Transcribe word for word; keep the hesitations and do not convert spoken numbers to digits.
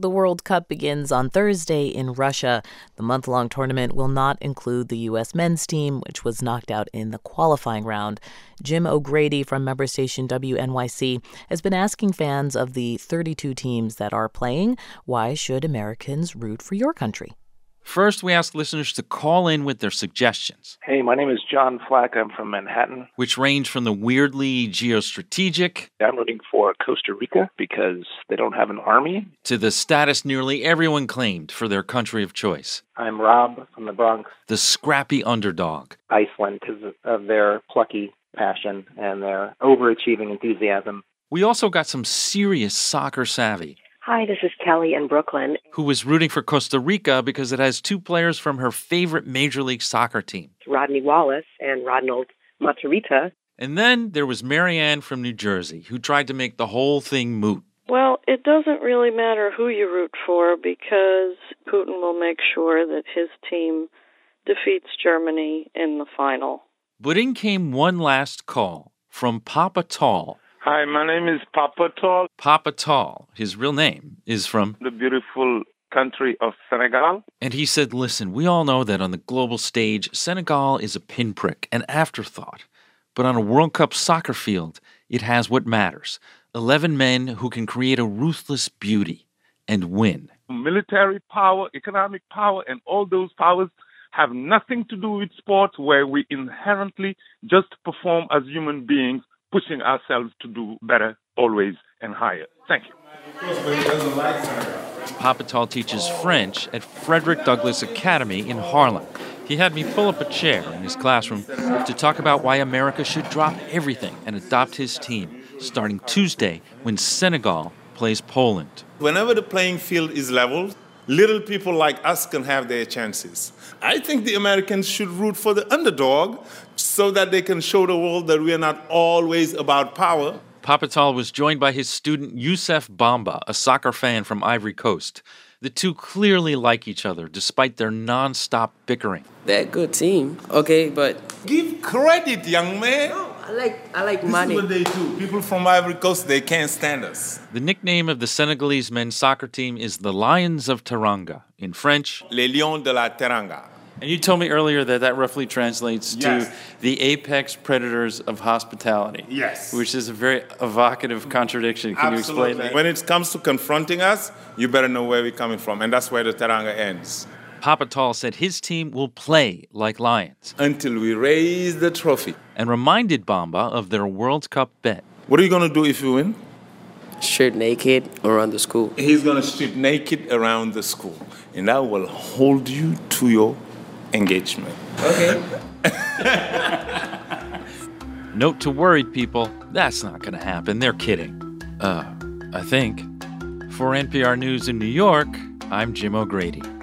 The World Cup begins on Thursday in Russia. The month-long tournament will not include the U S men's team, which was knocked out in the qualifying round. Jim O'Grady from member station W N Y C has been asking fans of the thirty-two teams that are playing, why should Americans root for your country? First, we ask listeners to call in with their suggestions. Hey, my name is John Flack. I'm from Manhattan. Which range from the weirdly geostrategic. I'm rooting for Costa Rica because they don't have an army. To the status nearly everyone claimed for their country of choice. I'm Rob from the Bronx. The scrappy underdog. Iceland because of their plucky passion and their overachieving enthusiasm. We also got some serious soccer savvy. Hi, this is Kelly in Brooklyn. Who was rooting for Costa Rica because it has two players from her favorite Major League Soccer team. Rodney Wallace and Ronald Matarrita. And then there was Marianne from New Jersey, who tried to make the whole thing moot. Well, it doesn't really matter who you root for because Putin will make sure that his team defeats Germany in the final. But in came one last call from Papa Tall. Hi, my name is Papa Tall. Papa Tall, his real name, is from the beautiful country of Senegal. And he said, listen, we all know that on the global stage, Senegal is a pinprick, an afterthought. But on a World Cup soccer field, it has what matters. Eleven men who can create a ruthless beauty and win. Military power, economic power, and all those powers have nothing to do with sports where we inherently just perform as human beings, pushing ourselves to do better, always, and higher. Thank you. Papa Tall teaches French at Frederick Douglass Academy in Harlem. He had me pull up a chair in his classroom to talk about why America should drop everything and adopt his team, starting Tuesday when Senegal plays Poland. Whenever the playing field is leveled, little people like us can have their chances. I think the Americans should root for the underdog so that they can show the world that we are not always about power. Papa Tall was joined by his student Youssef Bamba, a soccer fan from Ivory Coast. The two clearly like each other despite their non-stop bickering. They're a good team, okay, but... Give credit, young man. No, I like I like this money. This is what they do. People from Ivory Coast, they can't stand us. The nickname of the Senegalese men's soccer team is the Lions of Teranga. In French, Les Lions de la Teranga. And you told me earlier that that roughly translates yes. to the apex predators of hospitality. Yes. Which is a very evocative contradiction. Can Absolutely. you explain that? When it comes to confronting us, you better know where we're coming from. And that's where the Teranga ends. Papa Tall said his team will play like lions. Until we raise the trophy. And reminded Bamba of their World Cup bet. What are you going to do if you win? Strip naked around the school. He's going to strip naked around the school. And that will hold you to your engagement. Okay. Note to worried people, that's not going to happen. They're kidding. Uh, I think. For N P R News in New York, I'm Jim O'Grady.